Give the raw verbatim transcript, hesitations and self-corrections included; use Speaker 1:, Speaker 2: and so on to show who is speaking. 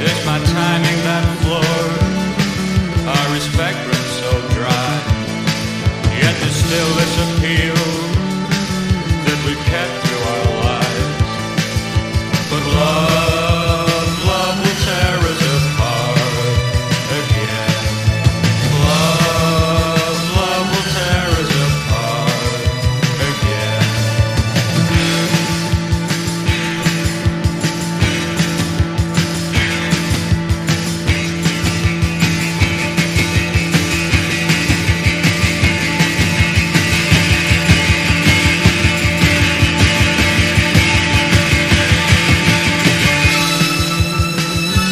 Speaker 1: is my timing that floored? Our respect runs so dry. Yet there's still this appeal that we've kept